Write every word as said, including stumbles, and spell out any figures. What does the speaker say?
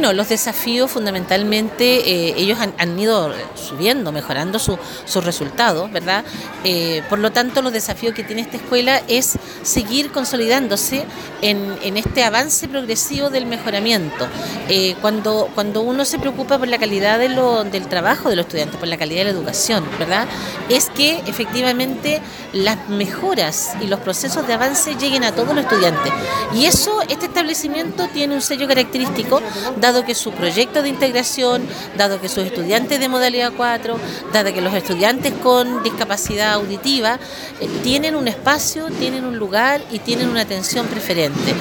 Bueno, los desafíos fundamentalmente, eh, ellos han, han ido subiendo, mejorando su, sus resultados, ¿verdad? Eh, por lo tanto, los desafíos que tiene esta escuela es seguir consolidándose en, en este avance progresivo del mejoramiento. Eh, cuando, cuando uno se preocupa por la calidad de lo, del trabajo de los estudiantes, por la calidad de la educación, ¿verdad? Es que efectivamente las mejoras y los procesos de avance lleguen a todos los estudiantes. Y eso, este establecimiento tiene un sello característico, dado que su proyecto de integración, dado que sus estudiantes de modalidad cuatro, dado que los estudiantes con discapacidad auditiva eh, tienen un espacio, tienen un lugar y tienen una atención preferente.